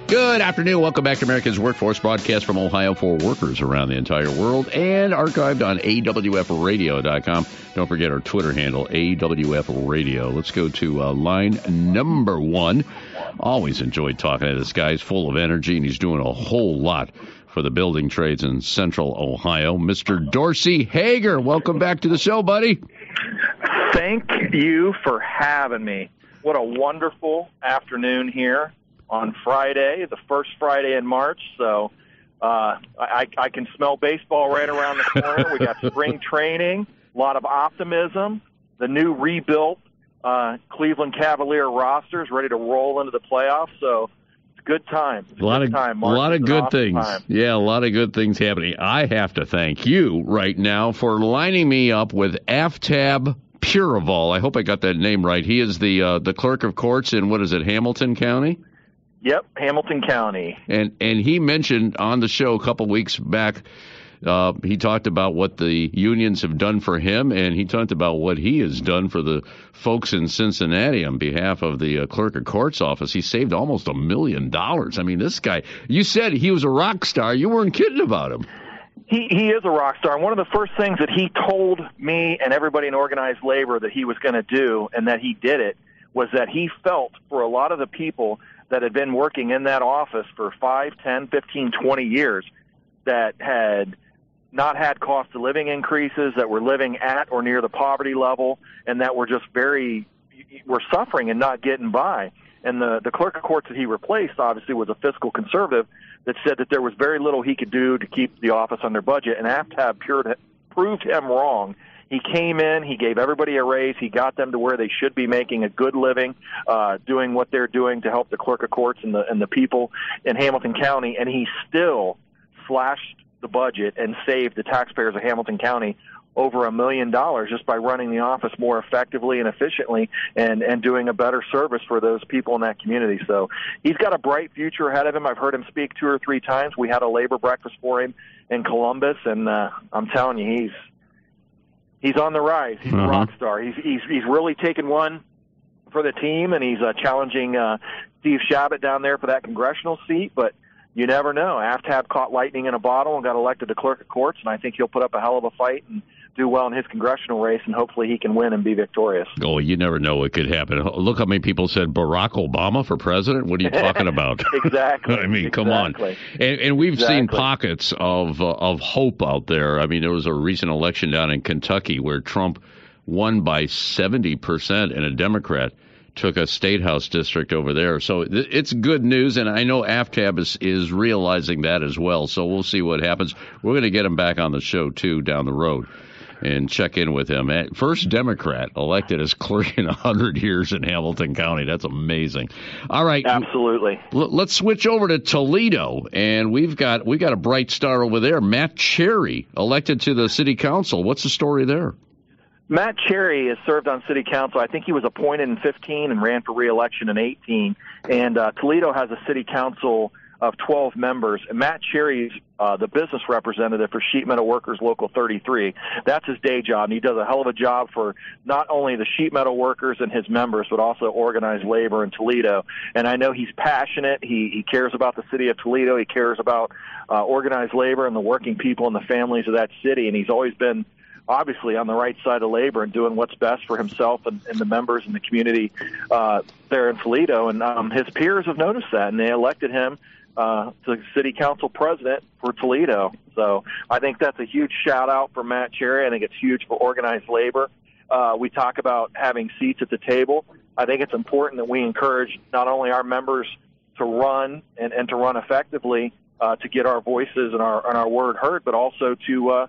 Good afternoon. Welcome back to America's Workforce Broadcast from Ohio for workers around the entire world and archived on awfradio.com. Don't forget our Twitter handle, AWF Radio. Let's go to line number one. Always enjoyed talking to this guy. He's full of energy, and he's doing a whole lot for the building trades in Central Ohio. Mr. Dorsey Hager, welcome back to the show, buddy. Thank you for having me. What a wonderful afternoon here on Friday, the first Friday in March. So I can smell baseball right around the corner. We got spring training, a lot of optimism, the new rebuilt Cleveland Cavalier rosters ready to roll into the playoffs. So it's a good time. A lot of good things. Yeah, a lot of good things happening. I have to thank you right now for lining me up with Aftab Purival. I hope I got that name right. He is the clerk of courts in, Hamilton County? Yep, Hamilton County. And he mentioned on the show a couple weeks back, he talked about what the unions have done for him, and he talked about what he has done for the folks in Cincinnati on behalf of the clerk of courts office. He saved almost $1 million. I mean, this guy, you said he was a rock star. You weren't kidding about him. He is a rock star. And one of the first things that he told me and everybody in organized labor that he was going to do, and that he did it, was that he felt for a lot of the people that had been working in that office for 5, 10, 15, 20 years that had not had cost of living increases, that were living at or near the poverty level, and that were just were suffering and not getting by. And the clerk of courts that he replaced obviously was a fiscal conservative that said that there was very little he could do to keep the office under budget, and Aftab proved him wrong. He came in, he gave everybody a raise, he got them to where they should be making a good living, doing what they're doing to help the clerk of courts and the people in Hamilton County, and he still slashed the budget and saved the taxpayers of Hamilton County over $1 million just by running the office more effectively and efficiently and doing a better service for those people in that community. So he's got a bright future ahead of him. I've heard him speak 2 or 3 times. We had a labor breakfast for him in Columbus, and I'm telling you, he's on the rise. He's a rock star. He's really taken one for the team, and he's challenging Steve Shabbat down there for that congressional seat. But you never know. Aftab caught lightning in a bottle and got elected to clerk of courts, and I think he'll put up a hell of a fight and do well in his congressional race, and hopefully he can win and be victorious. Oh, you never know what could happen. Look how many people said Barack Obama for president. What are you talking about? Exactly. I mean, come on. And we've seen pockets of hope out there. I mean, there was a recent election down in Kentucky where Trump won by 70% and a Democrat took a state house district over there. So it's good news, and I know Aftab is realizing that as well. So we'll see what happens. We're going to get him back on the show, too, down the road and check in with him. First Democrat elected as clerk in 100 years in Hamilton County. That's amazing. All right. Absolutely. Let's switch over to Toledo, and we got a bright star over there. Matt Cherry elected to the city council. What's the story there? Matt Cherry has served on city council. I think he was appointed in 15 and ran for re-election in 18. And Toledo has a city council of 12 members. And Matt Cherry's the business representative for Sheet Metal Workers Local 33. That's his day job, and he does a hell of a job for not only the sheet metal workers and his members, but also organized labor in Toledo. And I know he's passionate. He cares about the city of Toledo. He cares about organized labor and the working people and the families of that city. And he's always been obviously on the right side of labor and doing what's best for himself and the members in the community there in Toledo. And his peers have noticed that, and they elected him to city council president for Toledo. So I think that's a huge shout-out for Matt Cherry. I think it's huge for organized labor. We talk about having seats at the table. I think it's important that we encourage not only our members to run and to run effectively to get our voices and our word heard, but also to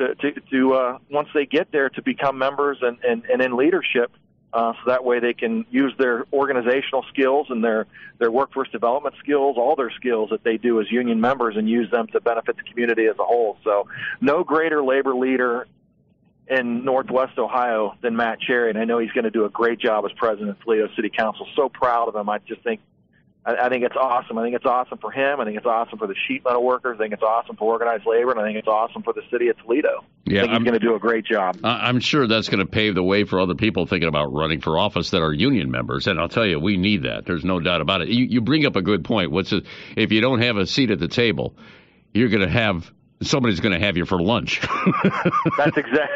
once they get there, to become members and in leadership, so that way they can use their organizational skills and their workforce development skills, all their skills that they do as union members, and use them to benefit the community as a whole. So no greater labor leader in Northwest Ohio than Matt Cherry, and I know he's going to do a great job as president of Toledo City Council. So proud of him. I just think I think it's awesome. I think it's awesome for him. I think it's awesome for the sheet metal workers. I think it's awesome for organized labor, and I think it's awesome for the city of Toledo. Yeah, I think he's going to do a great job. I'm sure that's going to pave the way for other people thinking about running for office that are union members, and I'll tell you, we need that. There's no doubt about it. You bring up a good point. If you don't have a seat at the table, you're going to have somebody's going to have you for lunch. That's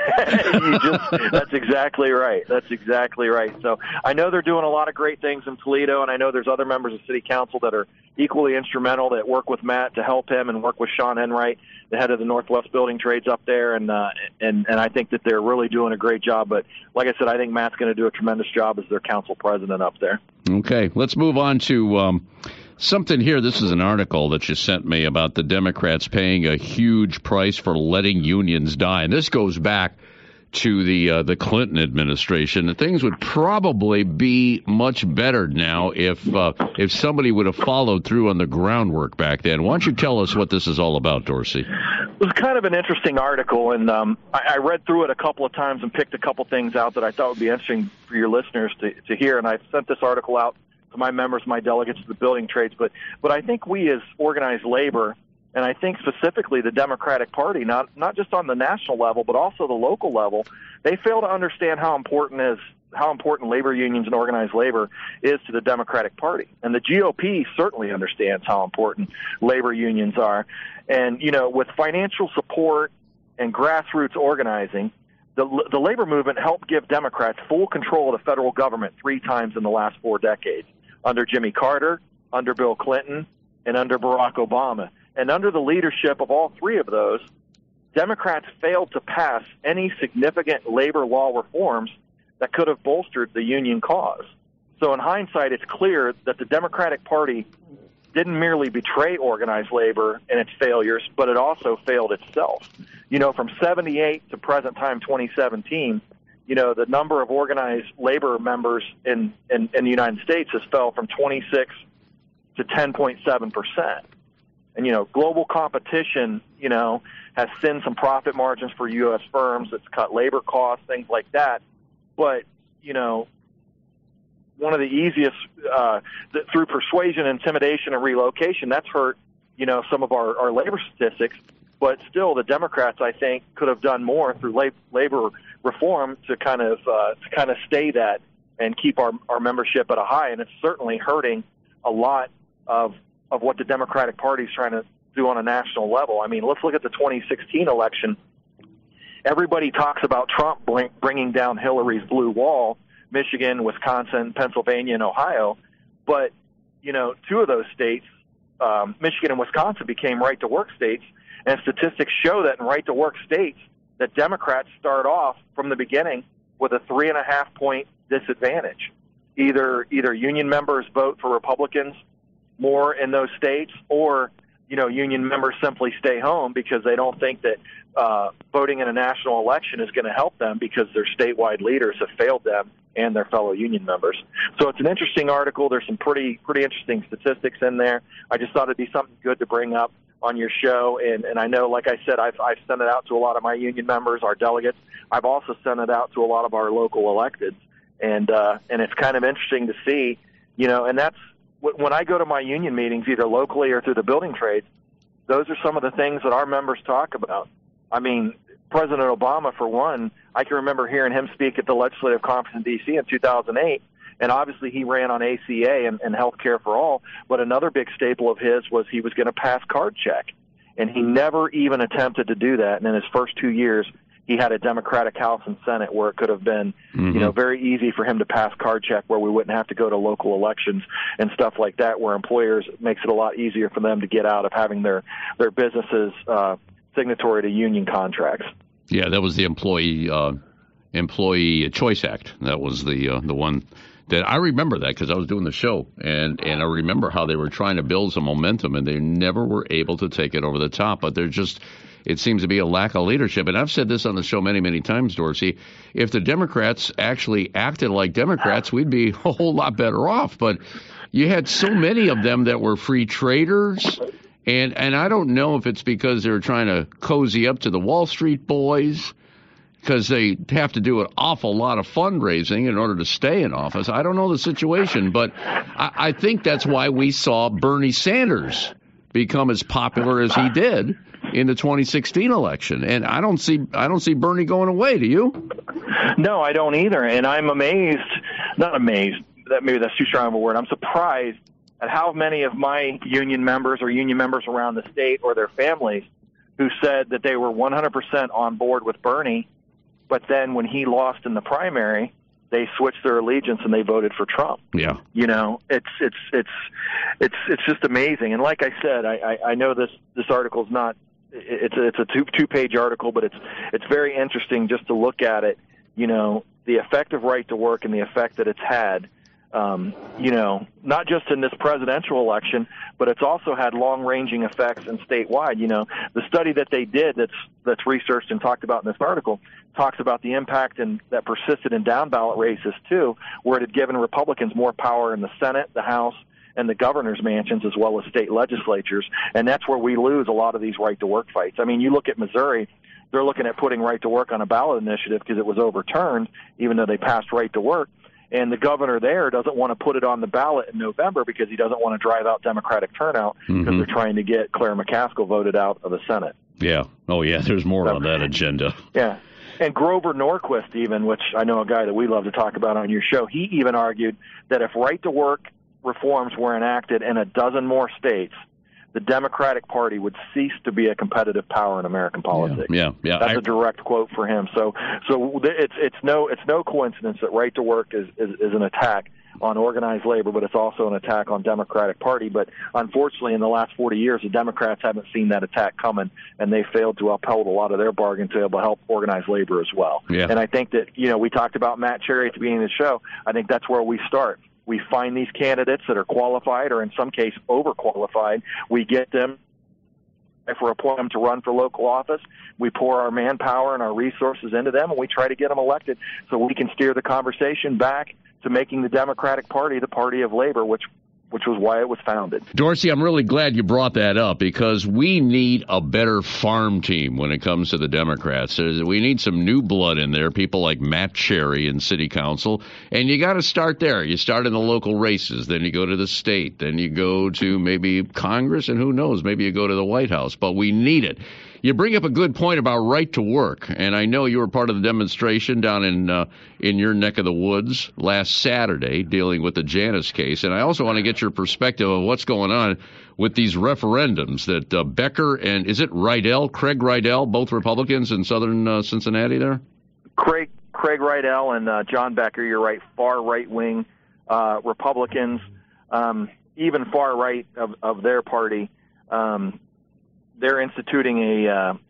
exactly right. That's exactly right. So I know they're doing a lot of great things in Toledo, and I know there's other members of city council that are equally instrumental that work with Matt to help him and work with Sean Enright, the head of the Northwest Building Trades up there, and I think that they're really doing a great job. But like I said, I think Matt's going to do a tremendous job as their council president up there. Okay, let's move on to something here. This is an article that you sent me about the Democrats paying a huge price for letting unions die. And this goes back to the Clinton administration. And things would probably be much better now if somebody would have followed through on the groundwork back then. Why don't you tell us what this is all about, Dorsey? It was kind of an interesting article, and I read through it a couple of times and picked a couple things out that I thought would be interesting for your listeners to hear. And I sent this article out to my members, my delegates to the building trades. But I think we as organized labor, and I think specifically the Democratic Party, not just on the national level, but also the local level, they fail to understand how important labor unions and organized labor is to the Democratic Party. And the GOP certainly understands how important labor unions are. And, with financial support and grassroots organizing, the labor movement helped give Democrats full control of the federal government 3 times in the last 4 decades, under Jimmy Carter, under Bill Clinton, and under Barack Obama. And under the leadership of all 3 of those, Democrats failed to pass any significant labor law reforms that could have bolstered the union cause. So in hindsight, it's clear that the Democratic Party didn't merely betray organized labor and its failures, but it also failed itself. From 78 to present time 2017, the number of organized labor members in the United States has fell from 26 to 10.7%. And, global competition, has thinned some profit margins for U.S. firms. It's cut labor costs, things like that. But, one of the easiest, through persuasion, intimidation, and relocation, that's hurt, some of our labor statistics. But still, the Democrats, I think, could have done more through labor reform to kind of stay that and keep our membership at a high. And it's certainly hurting a lot of what the Democratic Party is trying to do on a national level. I mean, let's look at the 2016 election. Everybody talks about Trump bringing down Hillary's blue wall, Michigan, Wisconsin, Pennsylvania, and Ohio. But, 2 of those states, Michigan and Wisconsin, became right-to-work states. And statistics show that in right-to-work states, that Democrats start off from the beginning with a 3.5-point disadvantage. Either union members vote for Republicans more in those states, or union members simply stay home because they don't think that voting in a national election is going to help them because their statewide leaders have failed them and their fellow union members. So it's an interesting article. There's some pretty interesting statistics in there. I just thought it'd be something good to bring up on your show, and I know, like I said, I've sent it out to a lot of my union members, our delegates. I've also sent it out to a lot of our local electeds, and it's kind of interesting to see, and that's when I go to my union meetings, either locally or through the building trades, those are some of the things that our members talk about. I mean, President Obama, for one, I can remember hearing him speak at the legislative conference in D.C. in 2008. And obviously he ran on ACA and health care for all. But another big staple of his was he was going to pass card check. And he never even attempted to do that. And in his first 2 years, he had a Democratic House and Senate where it could have been, very easy for him to pass card check, where we wouldn't have to go to local elections and stuff like that, where employers makes it a lot easier for them to get out of having their businesses signatory to union contracts. Yeah, that was the Employee Choice Act. That was the one that I remember that because I was doing the show, and I remember how they were trying to build some momentum, and they never were able to take it over the top. But it seems to be a lack of leadership. And I've said this on the show many, many times, Dorsey. If the Democrats actually acted like Democrats, we'd be a whole lot better off. But you had so many of them that were free traders. And I don't know if it's because they were trying to cozy up to the Wall Street boys. because they have to do an awful lot of fundraising in order to stay in office. I don't know the situation, but I think that's why we saw Bernie Sanders become as popular as he did in the 2016 election. And I don't see Bernie going away. Do you? No, I don't either. And I'm amazed, not amazed, that maybe that's too strong of a word. I'm surprised at how many of my union members or union members around the state or their families who said that they were 100% on board with Bernie, but then when he lost in the primary, they switched their allegiance and they voted for Trump. Yeah. You know, it's just amazing. And like I said, I know this article is not, it's a two-page article, but it's very interesting just to look at it, you know, the effect of right to work and the effect that it's had, you know, not just in this presidential election, but it's also had long-ranging effects in statewide. You know, the study that they did that's researched and talked about in this article talks about the impact that persisted in down-ballot races, too, where it had given Republicans more power in the Senate, the House, and the governor's mansions, as well as state legislatures. And that's where we lose a lot of these right-to-work fights. I mean, you look at Missouri, they're looking at putting right to work on a ballot initiative because it was overturned, even though they passed right to work. And the governor there doesn't want to put it on the ballot in November because he doesn't want to drive out Democratic turnout because they're trying to get Claire McCaskill voted out of the Senate. Yeah. Oh, yeah, there's more on that agenda. Yeah. And Grover Norquist even, which I know a guy that we love to talk about on your show, he even argued that if right-to-work reforms were enacted in a dozen more states, the Democratic Party would cease to be a competitive power in American politics. Yeah. That's a direct quote for him. So it's no coincidence that right to work is an attack on organized labor, but it's also an attack on Democratic Party. But unfortunately, in the last 40 years, the Democrats haven't seen that attack coming, and they failed to uphold a lot of their bargain to be able to help organize labor as well. Yeah. And I think that, you know, we talked about Matt Cherry at the beginning of the show. I think that's where we start. We find these candidates that are qualified or in some case overqualified. We get them. If we're appointing them to run for local office, we pour our manpower and our resources into them, and we try to get them elected so we can steer the conversation back to making the Democratic Party the party of labor, which was why it was founded. Dorsey, I'm really glad you brought that up because we need a better farm team when it comes to the Democrats. We need some new blood in there, people like Matt Cherry in City Council, and you got to start there. You start in the local races, then you go to the state, then you go to maybe Congress, and who knows, maybe you go to the White House, but we need it. You bring up a good point about right to work, and I know you were part of the demonstration down in your neck of the woods last Saturday dealing with the Janus case, and I also want to get your perspective of what's going on with these referendums that Becker and, is it Rydell, Craig Rydell, both Republicans in southern Cincinnati there? Craig Rydell and John Becker, you're right, far right-wing Republicans, even far right of their party. They're instituting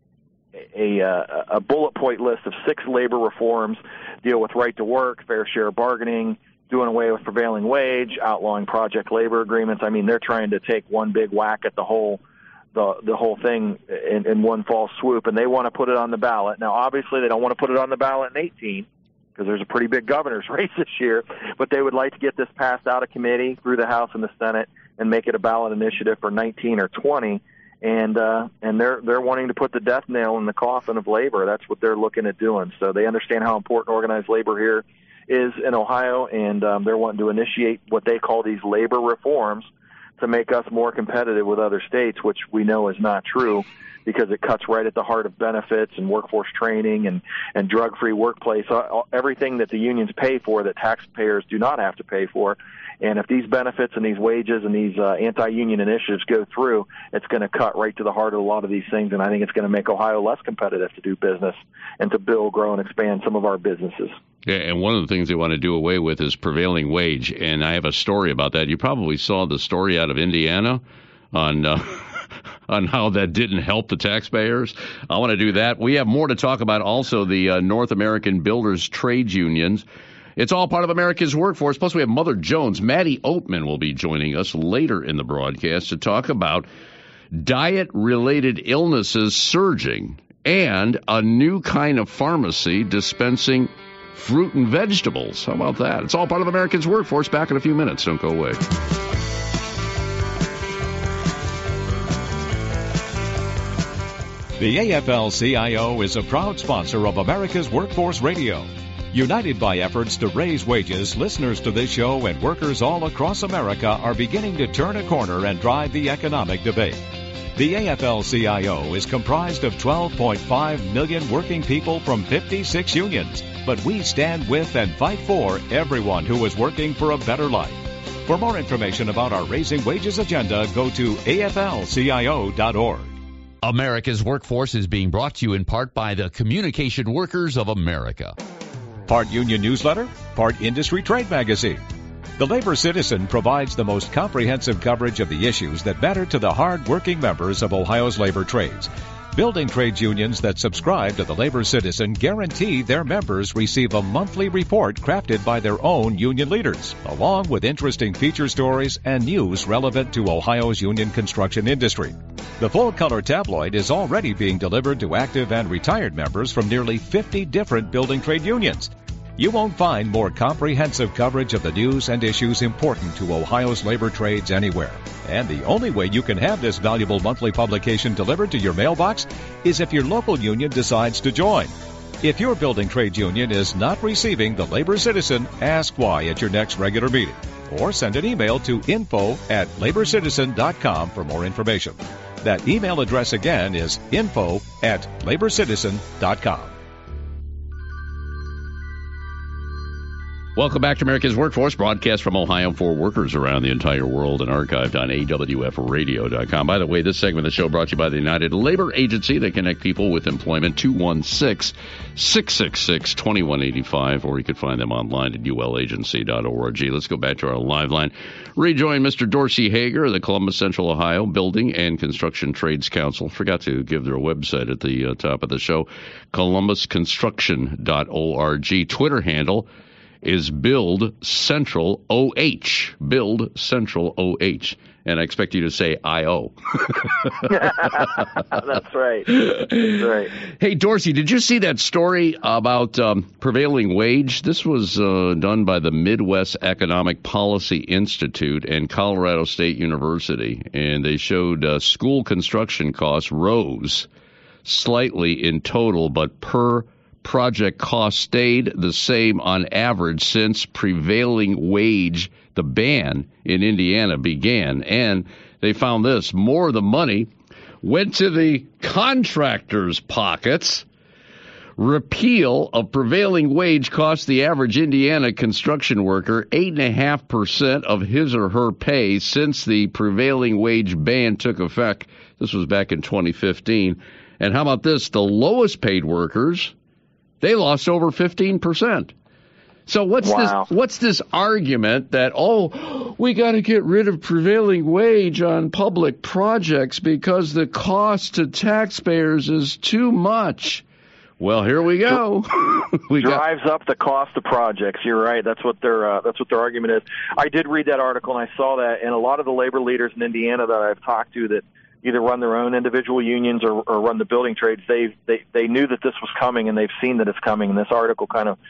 a bullet point list of 6 labor reforms, deal with right to work, fair share bargaining, doing away with prevailing wage, outlawing project labor agreements. I mean, they're trying to take one big whack at the whole thing in one fall swoop, and they want to put it on the ballot. Now, obviously, they don't want to put it on the ballot in 18 because there's a pretty big governor's race this year, but they would like to get this passed out of committee through the House and the Senate and make it a ballot initiative for 19 or 20. And they're wanting to put the death nail in the coffin of labor. That's what they're looking at doing. So they understand how important organized labor here is in Ohio, and they're wanting to initiate what they call these labor reforms to make us more competitive with other states, which we know is not true because it cuts right at the heart of benefits and workforce training and drug-free workplace, everything that the unions pay for that taxpayers do not have to pay for. And if these benefits and these wages and these anti-union initiatives go through, it's going to cut right to the heart of a lot of these things, and I think it's going to make Ohio less competitive to do business and to build, grow, and expand some of our businesses. Yeah, and one of the things they want to do away with is prevailing wage, and I have a story about that. You probably saw the story out of Indiana on on how that didn't help the taxpayers. I want to do that. We have more to talk about, also the North American Builders Trade Unions. It's all part of America's workforce. Plus, we have Mother Jones. Maddie Oatman will be joining us later in the broadcast to talk about diet-related illnesses surging and a new kind of pharmacy dispensing fruit and vegetables. How about that? It's all part of America's workforce. Back in a few minutes. Don't go away. The AFL-CIO is a proud sponsor of America's Workforce Radio. United by efforts to raise wages, listeners to this show and workers all across America are beginning to turn a corner and drive the economic debate. The AFL-CIO is comprised of 12.5 million working people from 56 unions, but we stand with and fight for everyone who is working for a better life. For more information about our Raising Wages agenda, go to aflcio.org. America's Workforce is being brought to you in part by the Communication Workers of America. Part union newsletter, part industry trade magazine. The Labor Citizen provides the most comprehensive coverage of the issues that matter to the hard-working members of Ohio's labor trades. Building trades unions that subscribe to the Labor Citizen guarantee their members receive a monthly report crafted by their own union leaders, along with interesting feature stories and news relevant to Ohio's union construction industry. The full-color tabloid is already being delivered to active and retired members from nearly 50 different building trade unions. You won't find more comprehensive coverage of the news and issues important to Ohio's labor trades anywhere. And the only way you can have this valuable monthly publication delivered to your mailbox is if your local union decides to join. If your building trade union is not receiving the Labor Citizen, ask why at your next regular meeting. Or send an email to info@laborcitizen.com for more information. That email address again is info@laborcitizen.com. Welcome back to America's Workforce, broadcast from Ohio for workers around the entire world and archived on awfradio.com. By the way, this segment of the show brought to you by the United Labor Agency. They connect people with employment, 216-666-2185, or you could find them online at ulagency.org. Let's go back to our live line. Rejoin Mr. Dorsey Hager of the Columbus Central Ohio Building and Construction Trades Council. Forgot to give their website at the top of the show, columbusconstruction.org. Twitter handle is Build Central OH. Build Central OH. And I expect you to say I-O. That's right. That's right. Hey, Dorsey, did you see that story about prevailing wage? This was done by the Midwest Economic Policy Institute and Colorado State University. And they showed school construction costs rose slightly in total, but per project cost stayed the same on average since prevailing wage, the ban in Indiana, began. And they found this: more of the money went to the contractors' pockets. Repeal of prevailing wage cost the average Indiana construction worker 8.5% of his or her pay since the prevailing wage ban took effect. This was back in 2015. And how about this? The lowest paid workers, they lost over 15%. So what's this argument that, we got to get rid of prevailing wage on public projects because the cost to taxpayers is too much? Well, here we go. Drives up the cost of projects. You're right. That's what their argument is. I did read that article and I saw that, and a lot of the labor leaders in Indiana that I've talked to that either run their own individual unions or run the building trades, they knew that this was coming, and they've seen that it's coming. And this article kind of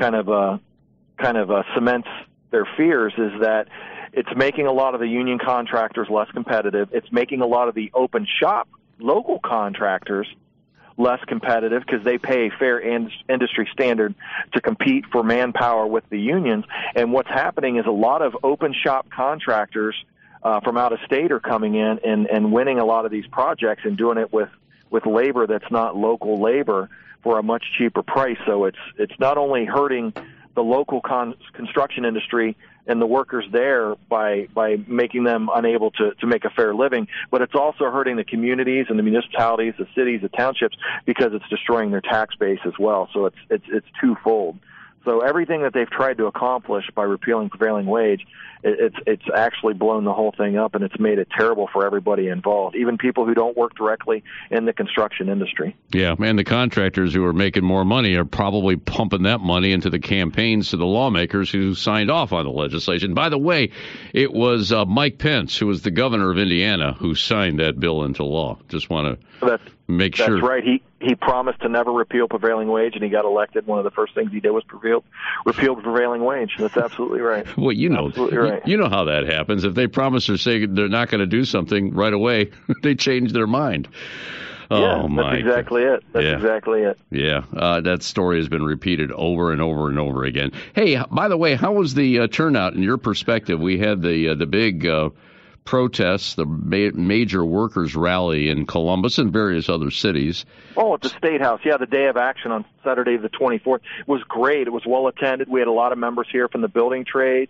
cements their fears, is that it's making a lot of the union contractors less competitive. It's making a lot of the open shop local contractors less competitive because they pay a fair industry standard to compete for manpower with the unions. And what's happening is a lot of open shop contractors from out of state are coming in and winning a lot of these projects and doing it with labor that's not local labor for a much cheaper price. So it's not only hurting the local construction industry and the workers there by making them unable to make a fair living, but it's also hurting the communities and the municipalities, the cities, the townships, because it's destroying their tax base as well. So it's twofold. So everything that they've tried to accomplish by repealing prevailing wage, it's actually blown the whole thing up, and it's made it terrible for everybody involved, even people who don't work directly in the construction industry. Yeah, and the contractors who are making more money are probably pumping that money into the campaigns to the lawmakers who signed off on the legislation. By the way, it was Mike Pence, who was the governor of Indiana, who signed that bill into law. Just want to make sure. That's right. He promised to never repeal prevailing wage, and he got elected. One of the first things he did was repeal prevailing wage. That's absolutely right. Well, absolutely right. You know how that happens. If they promise or say they're not going to do something right away, they change their mind. Oh, my. That's exactly it. That's exactly it. Yeah, that story has been repeated over and over and over again. Hey, by the way, how was the turnout in your perspective? We had the big protests, the major workers' rally in Columbus and various other cities. Oh, at the State House. Yeah, the day of action on Saturday the 24th was great. It was well attended. We had a lot of members here from the building trades.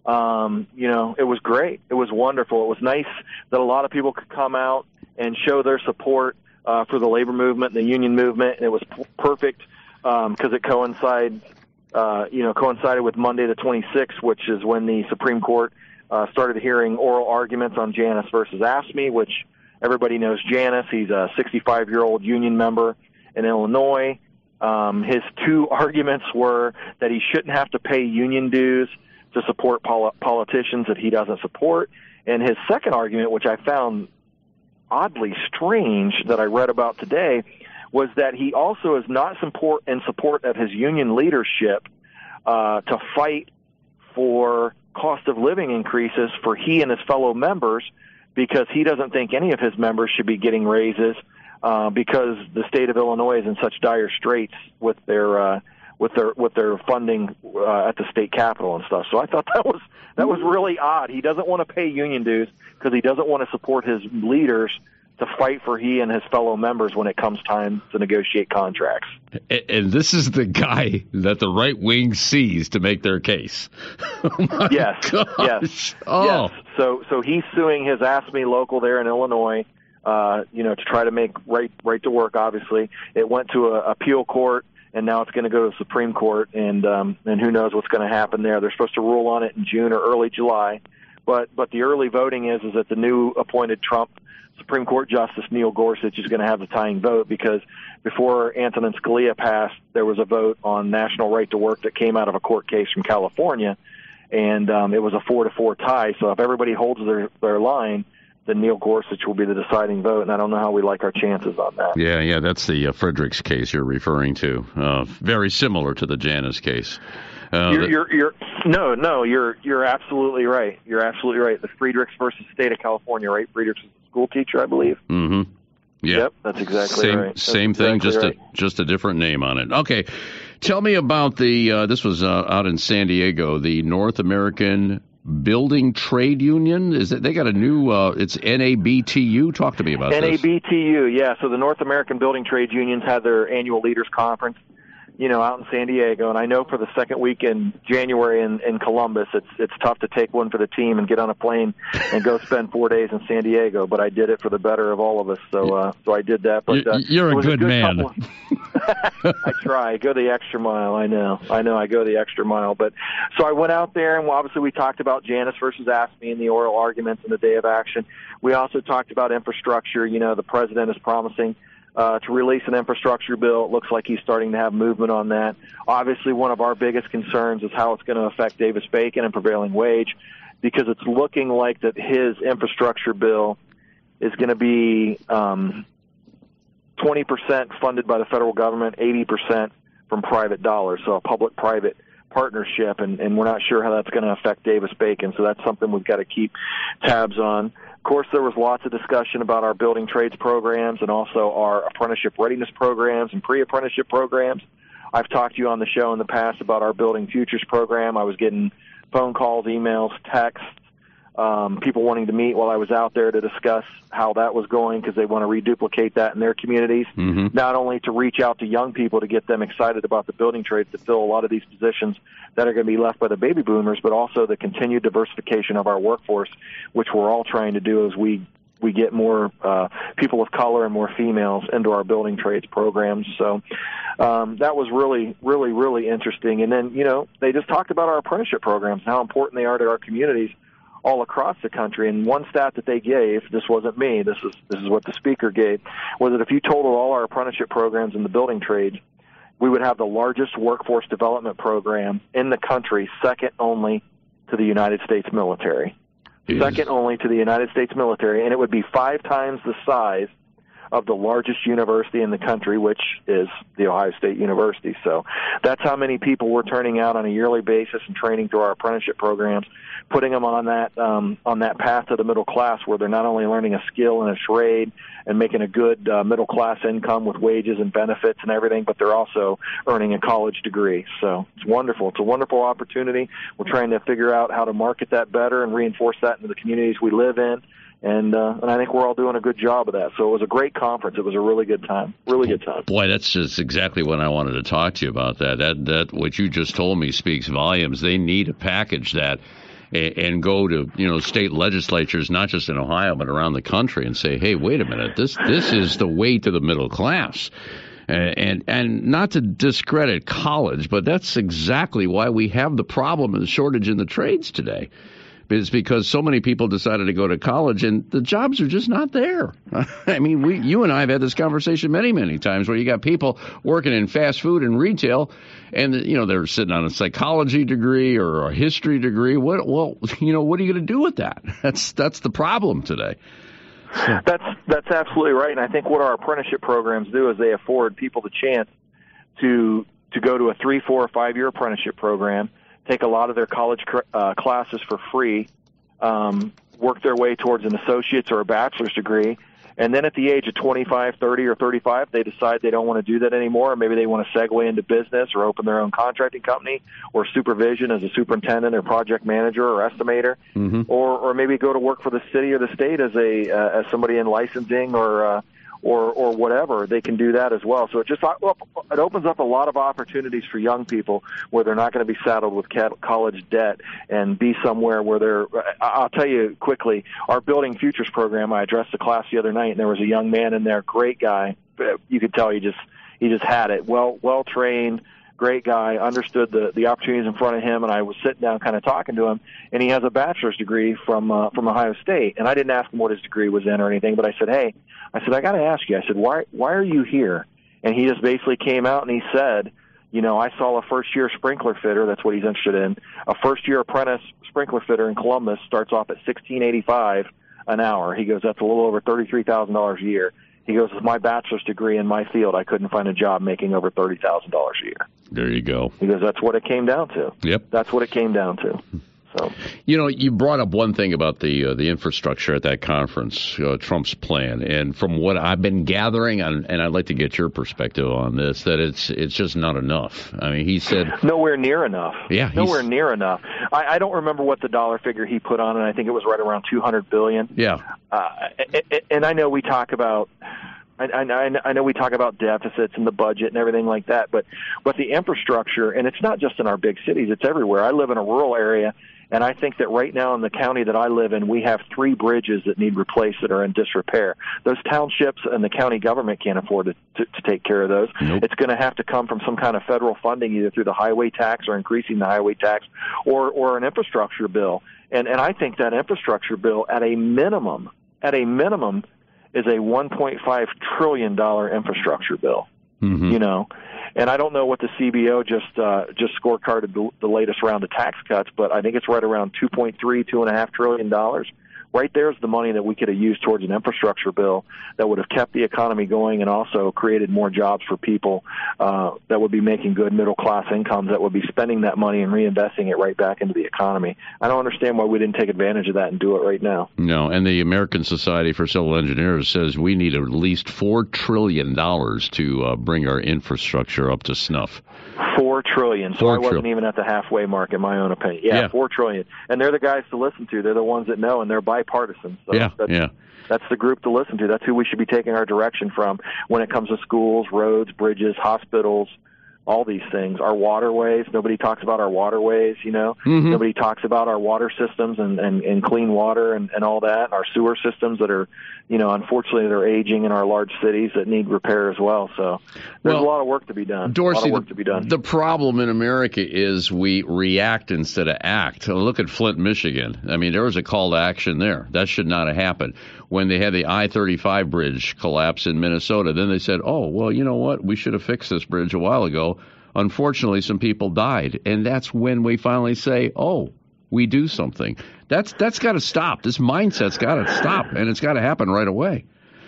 It was great. It was wonderful. It was nice that a lot of people could come out and show their support for the labor movement, the union movement, and it was perfect because it coincided with Monday the 26th, which is when the Supreme Court started hearing oral arguments on Janus versus AFSCME, which everybody knows Janus. He's a 65-year-old union member in Illinois. His two arguments were that he shouldn't have to pay union dues to support politicians that he doesn't support. And his second argument, which I found oddly strange that I read about today, was that he also is not in support of his union leadership to fight for cost of living increases for he and his fellow members, because he doesn't think any of his members should be getting raises because the state of Illinois is in such dire straits with their funding at the state capitol and stuff. So I thought that was really odd. He doesn't want to pay union dues because he doesn't want to support his leaders to fight for he and his fellow members when it comes time to negotiate contracts. And this is the guy that the right wing sees to make their case. Oh yes. Oh. Yes. So he's suing his AFSCME local there in Illinois, to try to make right to work. Obviously, it went to a appeal court, and now it's going to go to the Supreme Court, and who knows what's going to happen there. They're supposed to rule on it in June or early July, but the early voting is that the new appointed Trump Supreme Court Justice Neil Gorsuch is going to have the tying vote, because before Antonin Scalia passed, there was a vote on national right to work that came out of a court case from California, and it was a 4-4 tie. So if everybody holds their line, then Neil Gorsuch will be the deciding vote, and I don't know how we like our chances on that. Yeah, that's the Fredericks case you're referring to. Very similar to the Janus case. You're absolutely right. You're absolutely right. The Friedrichs versus State of California, right? Friedrichs is a school teacher, I believe. Mm-hmm. Yeah. Yep, that's exactly right. Same thing, just a different name on it. Okay, tell me about this was out in San Diego, the North American Building Trade Union. They got a new? It's NABTU. Talk to me about this. NABTU, yeah. So the North American Building Trade Unions had their annual leaders conference, out in San Diego, and I know for the second week in January in Columbus, it's tough to take one for the team and get on a plane and go spend 4 days in San Diego. But I did it for the better of all of us, so I did that. But you're a good man. I try. I go the extra mile. I know. I go the extra mile. But so I went out there, and obviously we talked about Janus versus AFSCME and the oral arguments and the day of action. We also talked about infrastructure. The president is promising to release an infrastructure bill. It looks like he's starting to have movement on that. Obviously, one of our biggest concerns is how it's going to affect Davis-Bacon and prevailing wage, because it's looking like that his infrastructure bill is going to be 20% funded by the federal government, 80% from private dollars, so a public-private partnership, and we're not sure how that's going to affect Davis-Bacon, so that's something we've got to keep tabs on. Of course, there was lots of discussion about our building trades programs and also our apprenticeship readiness programs and pre-apprenticeship programs. I've talked to you on the show in the past about our Building Futures program. I was getting phone calls, emails, texts, people wanting to meet while I was out there to discuss how that was going, because they want to reduplicate that in their communities, not only to reach out to young people to get them excited about the building trades to fill a lot of these positions that are going to be left by the baby boomers, but also the continued diversification of our workforce, which we're all trying to do as we get more people of color and more females into our building trades programs. So that was really, really, really interesting. And then, they just talked about our apprenticeship programs and how important they are to our communities all across the country. And one stat that they gave, this wasn't me, this is what the speaker gave, was that if you totaled all our apprenticeship programs in the building trades, we would have the largest workforce development program in the country, second only to the United States military. Second only to the United States military, and it would be 5 times the size of the largest university in the country, which is the Ohio State University. So that's how many people we're turning out on a yearly basis and training through our apprenticeship programs, putting them on that path to the middle class where they're not only learning a skill and a trade and making a good middle class income with wages and benefits and everything, but they're also earning a college degree. So it's wonderful. It's a wonderful opportunity. We're trying to figure out how to market that better and reinforce that into the communities we live in. And I think we're all doing a good job of that. So it was a great conference. It was a really good time. Really good time. Boy, that's just exactly what I wanted to talk to you about. That what you just told me speaks volumes. They need to package that and go to state legislatures, not just in Ohio but around the country, and say, hey, wait a minute, this is the way to the middle class. And not to discredit college, but that's exactly why we have the problem and the shortage in the trades today. Is because so many people decided to go to college and the jobs are just not there. I mean, you and I have had this conversation many, many times where you got people working in fast food and retail and, they're sitting on a psychology degree or a history degree. What are you going to do with that? That's the problem today. That's absolutely right. And I think what our apprenticeship programs do is they afford people the chance to go to a 3, 4, or 5-year apprenticeship program, take a lot of their college classes for free, work their way towards an associate's or a bachelor's degree, and then at the age of 25, 30, or 35, they decide they don't want to do that anymore, or maybe they want to segue into business or open their own contracting company or supervision as a superintendent or project manager or estimator, or maybe go to work for the city or the state as somebody in licensing or whatever. They can do that as well. So it opens up a lot of opportunities for young people where they're not going to be saddled with college debt and be somewhere where I'll tell you quickly, our Building Futures program, I addressed the class the other night, and there was a young man in there, great guy. You could tell he just had it. Well trained, great guy, understood the opportunities in front of him, and I was sitting down kind of talking to him, and he has a bachelor's degree from Ohio State, and I didn't ask him what his degree was in or anything, but I said, hey, I got to ask you, I said, why are you here? And he just basically came out and he said, I saw a first-year sprinkler fitter, that's what he's interested in, a first-year apprentice sprinkler fitter in Columbus starts off at $16.85 an hour. He goes, that's a little over $33,000 a year. He goes, with my bachelor's degree in my field, I couldn't find a job making over $30,000 a year. There you go. He goes, that's what it came down to. Yep. That's what it came down to. So, you brought up one thing about the infrastructure at that conference, Trump's plan, and from what I've been gathering, and I'd like to get your perspective on this, that it's just not enough. I mean, he said nowhere near enough. Yeah, nowhere near enough. I don't remember what the dollar figure he put on, and I think it was right around $200 billion. Yeah, and I know we talk about. I know we talk about deficits and the budget and everything like that, but the infrastructure, and it's not just in our big cities, it's everywhere. I live in a rural area, and I think that right now in the county that I live in, we have 3 bridges that need replaced that are in disrepair. Those townships and the county government can't afford to take care of those. Nope. It's going to have to come from some kind of federal funding, either through the highway tax or increasing the highway tax or an infrastructure bill. And I think that infrastructure bill at a minimum, is a $1.5 trillion infrastructure bill. And I don't know what the CBO just scorecarded the latest round of tax cuts, but I think it's right around $2.5 trillion. Right there's the money that we could have used towards an infrastructure bill that would have kept the economy going and also created more jobs for people that would be making good middle-class incomes, that would be spending that money and reinvesting it right back into the economy. I don't understand why we didn't take advantage of that and do it right now. No, and the American Society for Civil Engineers says we need at least $4 trillion to bring our infrastructure up to snuff. $4 trillion. So I wasn't even at the halfway mark, in my own opinion. Yeah, $4 trillion. And they're the guys to listen to. They're the ones that know, and they're bipartisan. So that's the group to listen to. That's who we should be taking our direction from when it comes to schools, roads, bridges, hospitals, all these things. Our waterways. Nobody talks about our waterways, Nobody talks about our water systems and clean water and all that. Our sewer systems that are, unfortunately they're aging in our large cities that need repair as well. So there's a lot of work to be done. Dorsey, the problem in America is we react instead of act. Look at Flint, Michigan. I mean, there was a call to action there. That should not have happened. When they had the I-35 bridge collapse in Minnesota, then they said, oh, well, you know what? We should have fixed this bridge a while ago. Unfortunately, some people died. And that's when we finally say, oh, we do something. That's got to stop. This mindset's got to stop, and it's got to happen right away.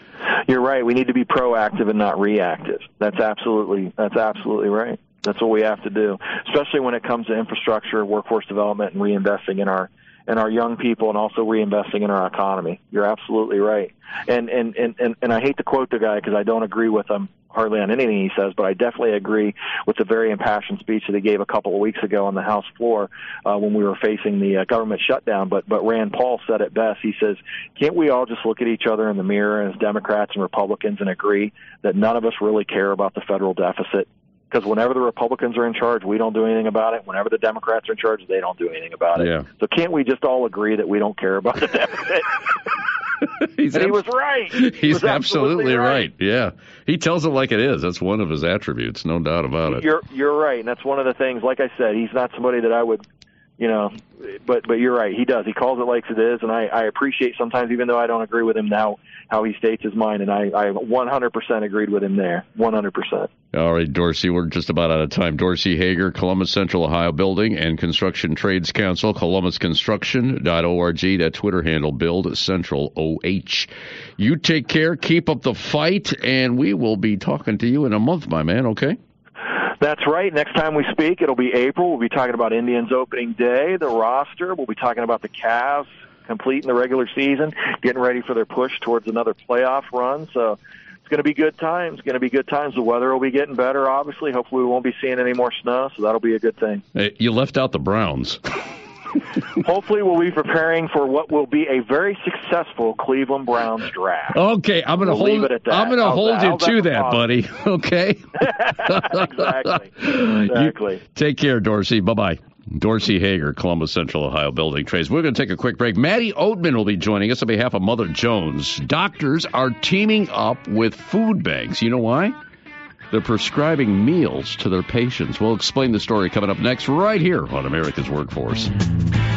You're right. We need to be proactive and not reactive. That's absolutely right. That's what we have to do, especially when it comes to infrastructure, workforce development, and reinvesting in our young people, and also reinvesting in our economy. You're absolutely right. And I hate to quote the guy because I don't agree with him hardly on anything he says, but I definitely agree with the very impassioned speech that he gave a couple of weeks ago on the House floor when we were facing the government shutdown. But Rand Paul said it best. He says, can't we all just look at each other in the mirror as Democrats and Republicans and agree that none of us really care about the federal deficit? Because whenever the Republicans are in charge, we don't do anything about it. Whenever the Democrats are in charge, they don't do anything about it. Yeah. So can't we just all agree that we don't care about the deficit? He was right. He's absolutely right. Yeah. He tells it like it is. That's one of his attributes, no doubt about it. You're right. And that's one of the things, like I said, he's not somebody that I would, but you're right. He does. He calls it like it is. And I appreciate sometimes, even though I don't agree with him now, how he states his mind. And I 100% agreed with him there. 100%. All right, Dorsey, we're just about out of time. Dorsey Hager, Columbus Central Ohio Building and Construction Trades Council, columbusconstruction.org. That Twitter handle, Build Central OH. You take care, keep up the fight, and we will be talking to you in a month, my man, okay? That's right. Next time we speak, it'll be April. We'll be talking about Indians opening day, the roster. We'll be talking about the Cavs completing the regular season, getting ready for their push towards another playoff run. So it's going to be good times. The weather will be getting better, obviously. Hopefully we won't be seeing any more snow, so that'll be a good thing. Hey, you left out the Browns. Hopefully we'll be preparing for what will be a very successful Cleveland Browns draft. Okay, I'm going to hold you to that, buddy. Okay. Exactly. Take care, Dorsey. Bye-bye. Dorsey Hager, Columbus Central Ohio Building Trades. We're going to take a quick break. Maddie Oatman will be joining us on behalf of Mother Jones. Doctors are teaming up with food banks. You know why? They're prescribing meals to their patients. We'll explain the story coming up next right here on America's Workforce.